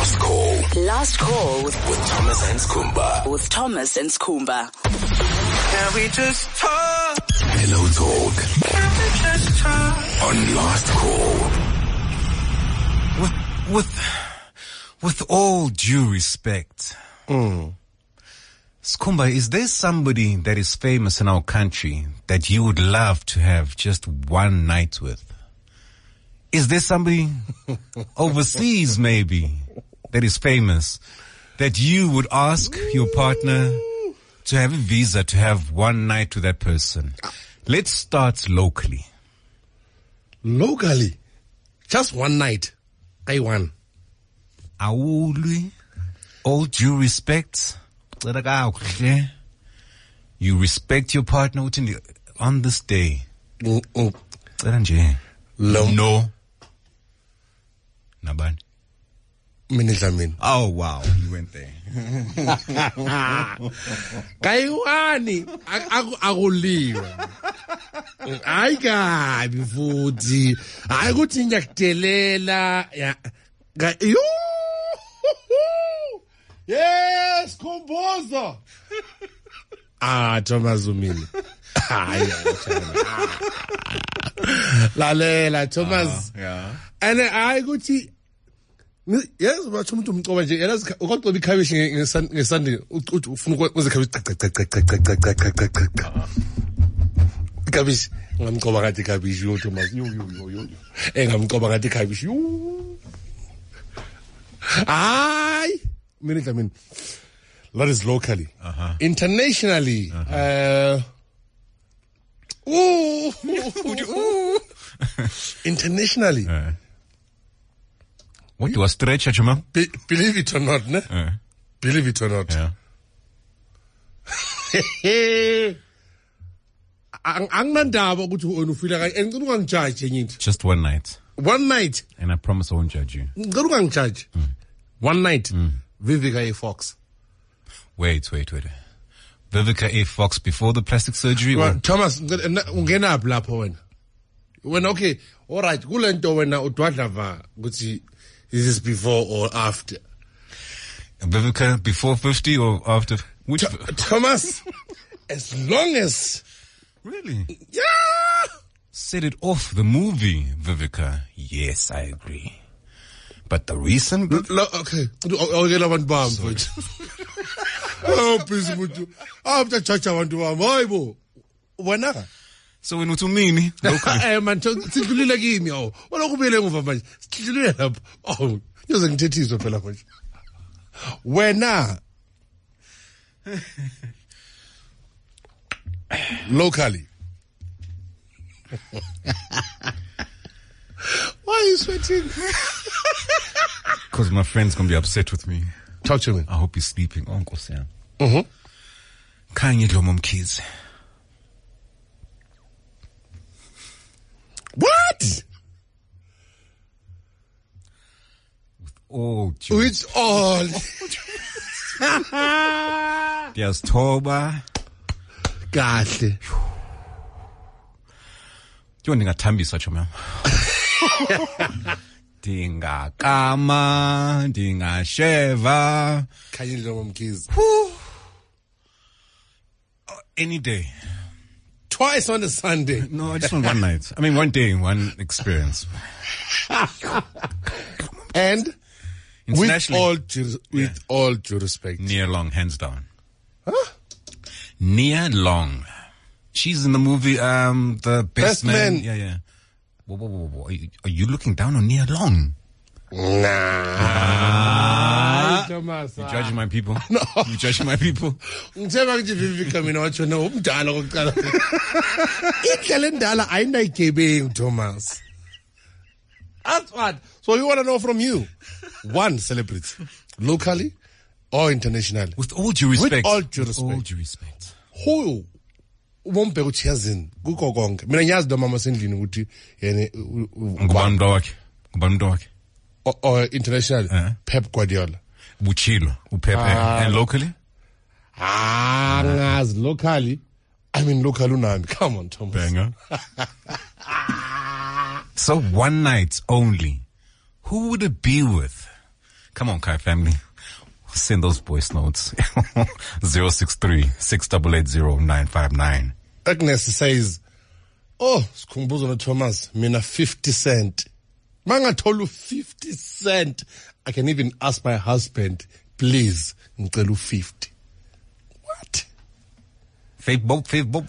Last call. Last call With Thomas and Skumba. with Thomas and Skumba. Can we just talk? Hello Talk. Can we just talk? On Last call. With all due respect, Skumba, is there somebody that is famous in our country that you would love to have just one night with? Is there somebody overseas maybe that is famous that you would ask your partner to have a visa to have one night with that person? Let's start locally. Locally? Just one night. I won. Awuli, all due respect, you respect your partner on this day. No. Naban. Oh wow, you went there. Kaiwani akuliwa. Hayi kabi futhi. Hayi ukuthi ngiyakudelela ya. Yes, Komboza. Thomas Umini. Lalela Thomas. Yeah. And I go to yes, but umuntu umcoba nje yena ukwaqoba ikhabishi ngeSunday ufuna ukwenza ikhabishi ngamcoba ngathi ikhabishi yo Thomas yo engamcoba ngathi ikhabishi yo hayi mina that is locally. Internationally internationally What do I stretch at your believe it or not, ne? Believe it or not. Yeah. Anginandaba ukuthi wena ufila kanje ngicela ungangijudge ngithi. Just one night. One night. And I promise I won't judge you. Ngicela ungangijudge. One night. Vivica A. Fox. Wait. Vivica A. Fox before the plastic surgery? Well, Thomas, ungena lapho wena. When okay, all right, kulento wena udwadlava ukuthi this is before or after. Vivica before 50 or after? Which Thomas, as long as really? Yeah. Set it off the movie, Vivica. Yes, I agree. But the recent okay. Okay, labantu bami mfowethu. Oh, please mfowethu. After chacha abantu bami, hayibo. Wena so when uthumini man sidlulile kimi awu wena kubuyele emuva manje sidlulile lapho awu ngiyoze ngithethiswe phela manje wena locally why are you sweating? Because my friend's gonna be upset with me. Talk to me. I hope he's sleeping. Uncle Sam. Kanye Dlomo Mkhize. What? With all. There's Toba. Kahle. You ndingathambisa tsho mama. Ndingakama, ndingasheva. Kanye Dlomo Mkhize. Any day. Twice on a Sunday. No, I just want one night. I mean, one day, one experience. And with internationally, all due respect, Nia Long, hands down. Huh? Nia Long. She's in the movie, The Best Man. Yeah. Whoa. Are you looking down on Nia Long? Nah. Thomas, you judging my people? No. You judging my people? Ngithemba nje Vivica mina wathi no umdala kokuqala. Indlela endala ayinayigebengu Thomas. That's what. So we want to know from you. One celebrity. Locally or internationally? With all due respect. With all due respect. With all due respect. Who? Umbheka uthi yazini kukho konke. Mina ngiyazi lo mama sendlini ukuthi yena ngubani wakhe. Or internationally, Pep Guardiola. Buchilo, Pepe. And locally? As locally. I mean, local unami. Come on, Thomas. Banger. So one night only. Who would it be with? Come on, Kai family. Send those voice notes. 063-688-0959. Agnes says, oh, Skhumbuzo no Thomas, mina 50 cent. Manga tolu 50 cent. I can even ask my husband, please, ngicela 50. What? Facebook.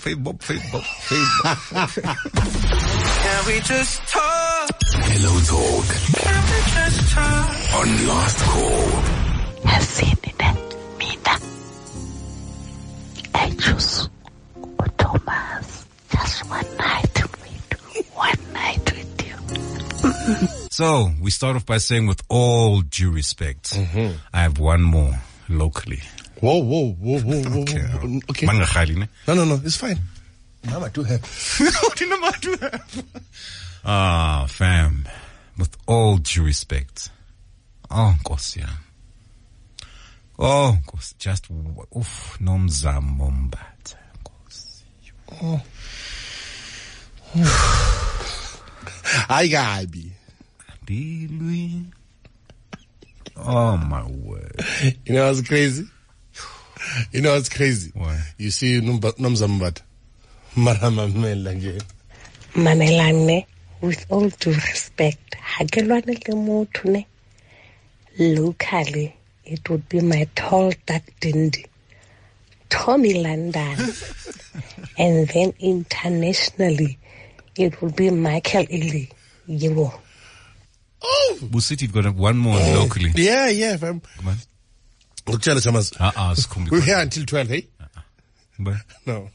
Can we just talk? Pillow Talk Can we just talk? on Last Call. Yasinina mina I choose Thomas. Just one night with you. So, we start off by saying, with all due respect, I have one more locally. Whoa. Okay. Mangakhali, ne? No, it's fine. Mama do have. Fam, with all due respect. Oh, Nkosi yami. Oh, Nkosi, just, nomzamo mbatha, Nkosi. Hayi kabi. Dilwi. Oh, my word. You know what's crazy? Why? You see Nomzambat. Maramamela nje. Manelane, with all due respect, hakelwane le motho ne. Locally, it would be my tall dark Dindi, Tommy London. And then internationally, it would be Michael Ealy. Yebo. Oh! Busiti, you've got one more locally. Yeah, fam. Come on. Look, tell us, Thomas. We're here until 12, eh? But No.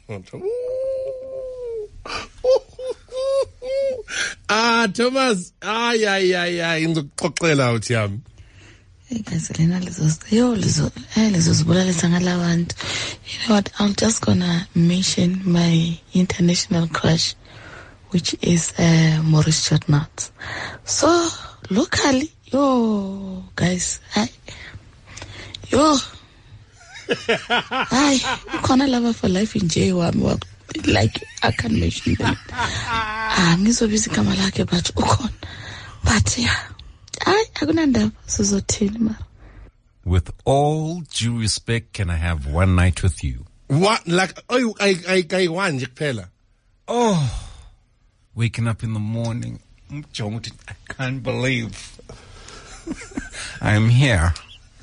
Thomas. Ngizokuxoxela uthi yami. Guys, lena lezo zibulalisa ngalabantu. You know what? I'm just gonna mention my international crush, which is Maurice Chotnut. So locally, guys, khona lava for life in J wami, like I can't mention them. Ngizobiza igama lakhe but ukhona. But yeah. Akunandaba sizothini mara. with all due respect, can I have one night with you? What? Like, I want kuphela. Oh, waking up in the morning. I can't believe I am here.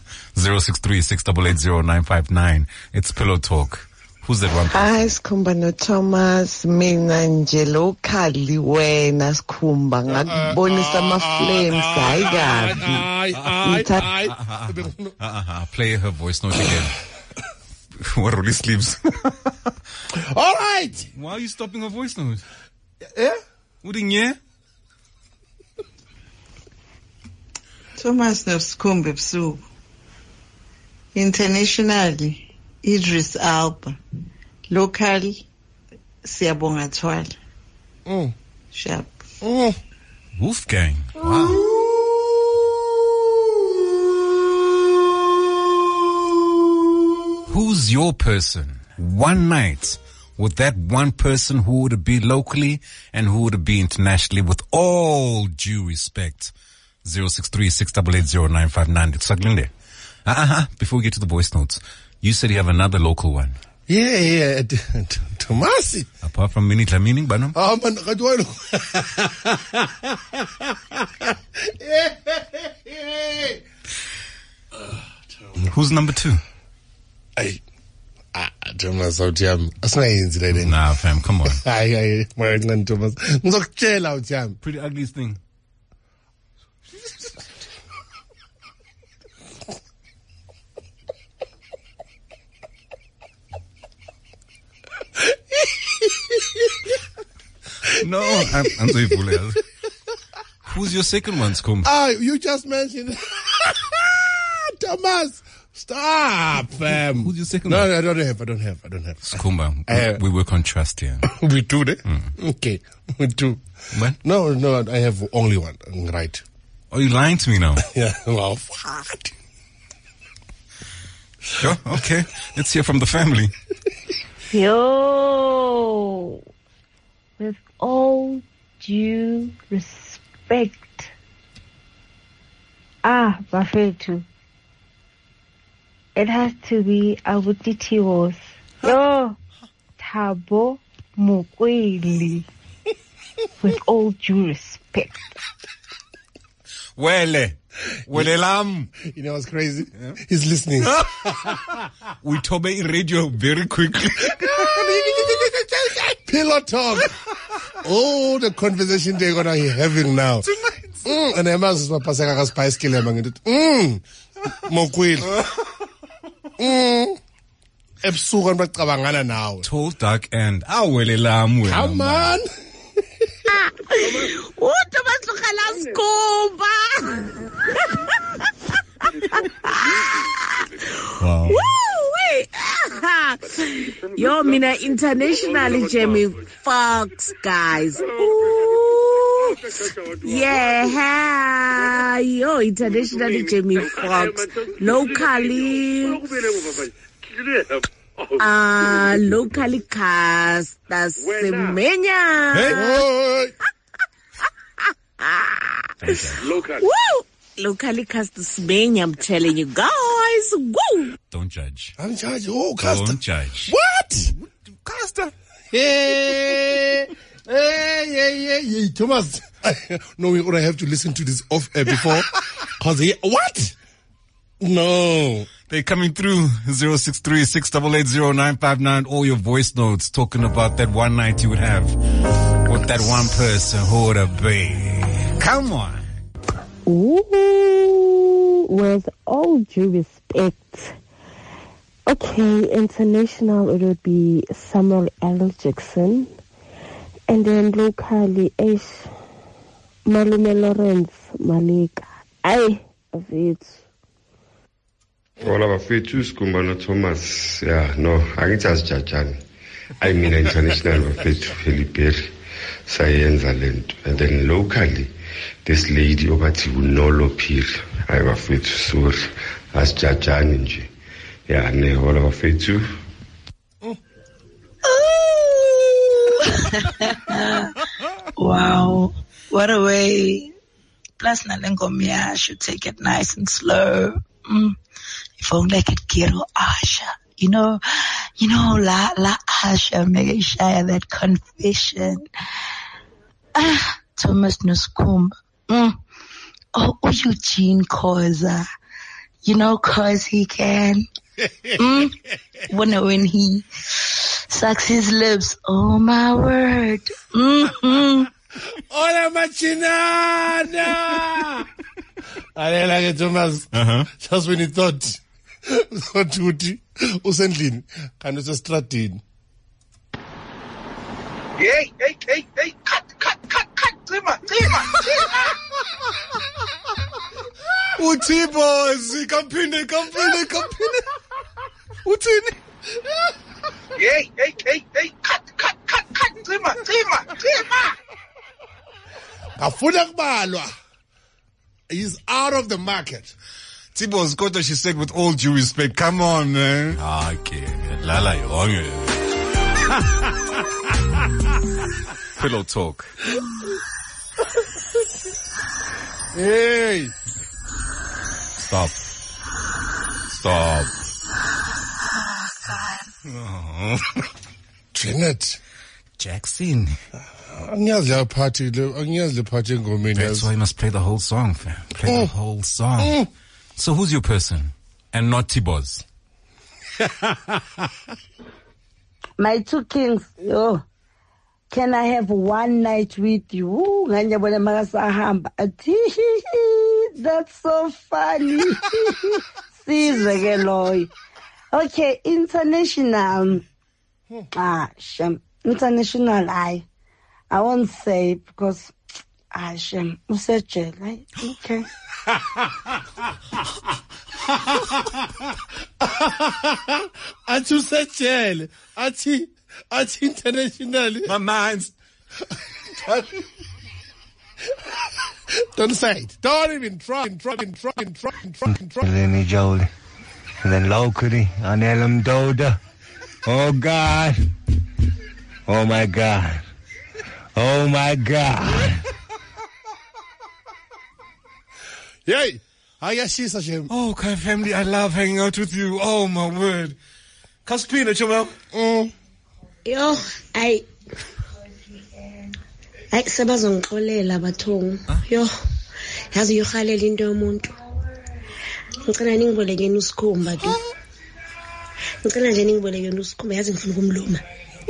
063-688-0959. It's Pillow Talk. Who's that one? Hi, Skhumba no Thomas. Mina nje locally wena Skhumba ngakubonisa ama-flames hayi kabi. Play her voice note again. What really sleeps? All right. Why are you stopping her voice note? Yeah? Udinye? Thomas Skhumba ebusuku. Internationally, Idris Alba. Local, Siyabonga Thwala. Sharp. Wolfgang. Wow. Who's your person? One night with that one person, who would it be locally and who would it be internationally, with all due respect? 063-688-0959. It's struggling there. Before we get to the voice notes, you said you have another local one. Yeah. Tomasi. Apart from Mini Tlamini, Banam? Oh, man, Who's number two? Thomas, asinayenzi le nto. Nah, fam, come on. Hayi, manje Thomas. Ngizokutshela uthi yami. Pretty ugliest thing. No, I'm so full. Who's your second one, Skhumba? You just mentioned Thomas. Stop, fam. Who's your second No, one? I don't have. Skhumba, we work on trust here. We do that? Okay, we do. What? No, I have only one. Right. Oh, you lying to me now? Yeah, well, what? Sure, okay. Let's hear from the family. Yo, with all due respect, Bafethu. It has to be Abuti Tiwos. Yo, Thabo Mokweli. With all due respect. Wele lam. You know what's crazy? Yeah. He's listening. We tobe radio very quickly. Pillow talk. Oh, the conversation they're gonna be having now. And the man is passing a spice killer. Mokweli. Ebusuku bacabangana nawe. Tall, dark, and wele lam. Come on. What Wow. Yo, mina international Jamie Fox, guys. Ooh. Yeah. Yo, international Jamie Fox. Locally. Locally cast as Semenya. Hey. Local. Woo! Locally cast the Semenya, I'm telling you guys. Woo! Don't judge. I'm judging. Oh, Caster. Don't judge. What? Caster. Hey. Thomas. No, we're going to have to listen to this off air before. Cause what? No. They're coming through 063-688-0959. All your voice notes talking about that one night you would have with that one person who would have been. Come on. Ooh, with all due respect. Okay, international it would be Samuel L. Jackson. And then locally, Malume Lawrence Malika. Of it. All of Bafethu, Skhumba no Thomas. Yeah, no, angithi Jajani. I mean international Bafethu, Feliperi, Sayenza lento. And then locally, this lady obathi uNolo Phiri. Hayi Bafethu, sorry. As Jajani nje. Yeah, ne all of Bafethu. Wow, what a way. Plus Nalengomia should take it nice and slow. If only I could get Asha. You know, la Asha, make share that confession. Thomas Nuskumba. Oh, Eugene Koza. You know, cause he can. When he sucks his lips. Oh my word. Hola machinana. I like it, Thomas. Just when he thought Uti usendlini kanti usestradini. Hey, cut. Cima. Uthi kaphinde. Uthini? Hey, cut. Cima. Afuna kubalwa. He's out of the market. Tibo's Kota, she said with all due respect, come on, man. Okay. Lala yonke. Pillow talk. Hey. Stop. Oh. Janet. Jackson. Angiyazi la party ngomeni. That's why you must play the whole song, fam. Play the whole song. So who's your person? And not Tibo's. My two kings, yo. Can I have one night with you? That's so funny. Okay, international. International, I won't say because Shem. Okay. Ati international. My mind's. Don't say it. Don't even try. And then Jolly. And then locally, on Elam Doda. Oh God. Oh my God. Yay. Ayashisa Shem. Oh, Kai family, I love hanging out with you. Oh my word. Kaspina, Chumel. Yo, I sebazongixolela bathong. Yo, yazi uyokhalela into yomuntu. Ngicela ningiboleke usikhumba tu. Ngicela nje ningiboleke usikhumba yazi ngifuna ukumluma.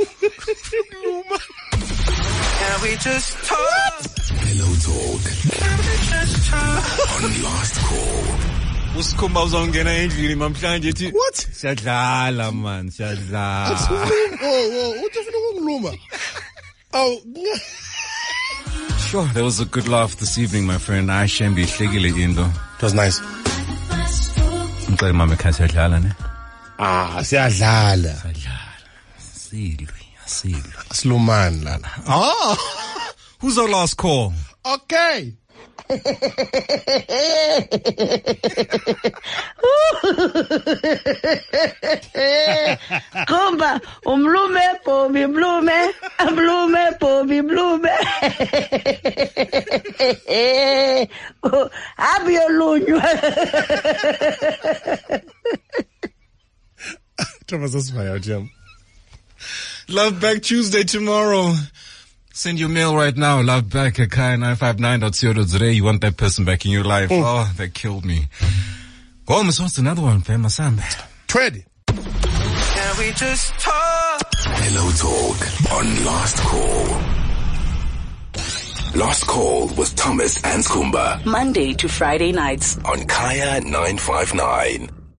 Can we just talk? Hello Talk. On Last Call. Usikhumba uzongena endlini mamhlanje ethi what? Siyadlala man, siyadlala. Ufuna ukumluma? Oh. Sure, that was a good laugh this evening, my friend. I shembi hlekile into. It was nice. Ngicela mama ekhaya siyadlala ne? Siyadlala. Silwe. Sloman lana. Who's our last call? Okay. Kumba, umlume, Bobby Blume, Blume, Bobby Blume. Abiolunyo. Thomas, that's my Jim. Love Back Tuesday tomorrow. Send your mail right now. Love back at kai959.co.za. You want that person back in your life. Oh, that killed me. Gomez wants another one, famous Sam. Tread. Can we just talk? Hello Talk on Last Call. Last Call with Thomas and Skumba. Monday to Friday nights on Kaya 959.